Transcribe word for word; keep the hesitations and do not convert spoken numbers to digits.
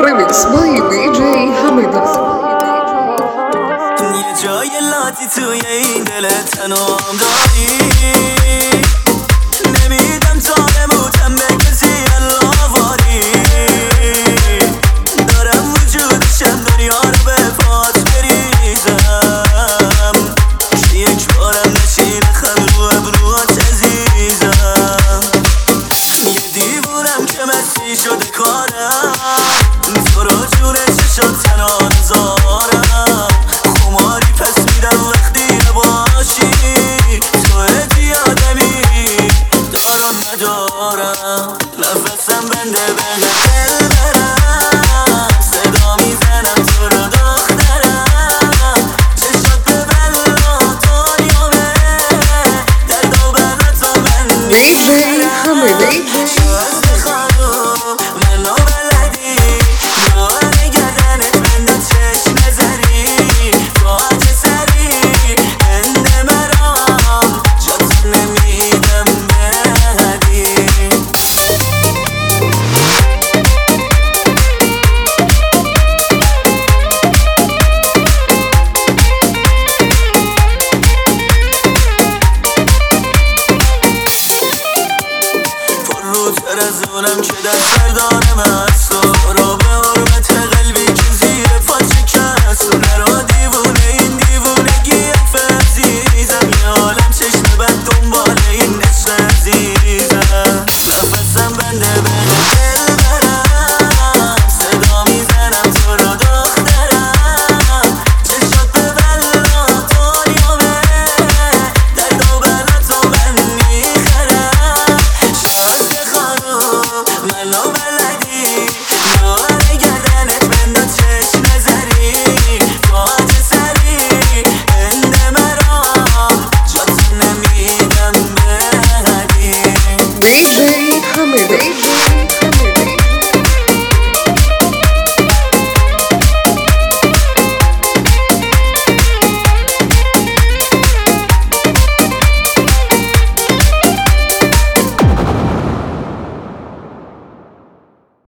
Remix by دی جی حمیدا. یه جای لاتی توی این دل تنام داری، نمیدم تا نموتم به کسی اللاواری، دارم وجودشم دنیا رو به پات بریزم، یک بارم نشین خم رو ابروات عزیزم، یه دیوونم که مستی شده کارم، تو رو جون چشات تنها نزارم، خماری پس میدم وقتی نباشی، تو ادی آدمی دارم ندارم، نفسم بنده بنده دل برم، صدا میزنم تو رو دخترم، چشات ببلا دنیامه، درد و برات من دی جی حمیدا. تر از اونم که در سردانم هست و را به حرمت قلبی که زیر پا شکست و نرا دیوونه این دیوونگی عزیزم، یه عالم چشم بد دنبال این عشق عزیزم، نفسم بنده بنده